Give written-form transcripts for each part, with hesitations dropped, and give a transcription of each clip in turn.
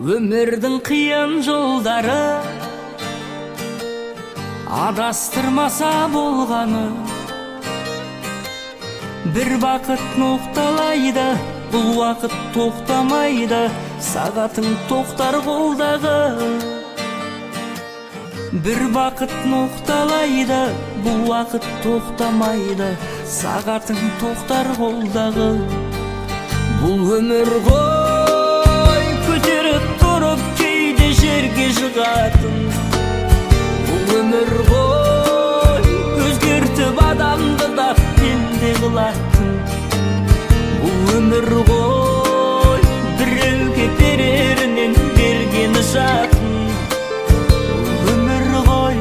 Өмірдің қиын жолдары адастырмаса болғаны, бір бақыт ноқталайды, бұл уақыт тоқтамайды, сағатың тоқтар қолдағы. Бір бақыт ноқталайды, бұл уақыт тоқтамайды, сағатың тоқтар қолдағы. Бұл өмір ғой, көтеріп тұрып кейде жерге жығатын. Бұл өмір ғой, өзгертіп адамды да пенде қылатын. Бұл өмір ғой, біреуге берерінен бергені жатын. Бұл өмір ғой,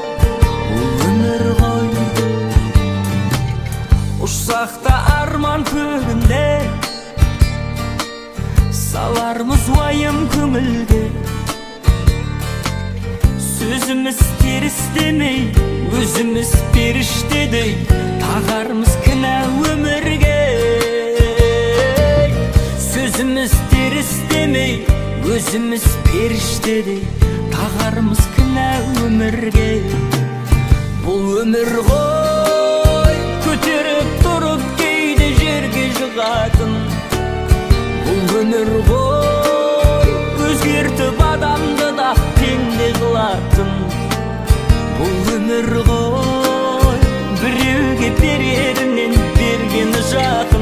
ұшсақта арман көгінде, салармыз уайым көңілге. Сөзіміз теріс демей, өзіміз періштедей, тағармыз кінә өмірге. Сөзіміз теріс демей, өзіміз періштедей, тағармыз кінә өмірге. Бұл өмір ғой, көтеріп тұрып кейде жерге жығатын. Бұл өмір ғой, өзгертіп адамды да пенде қылатын. Бұл өмір ғой, біреуге берерінен бергені жақын.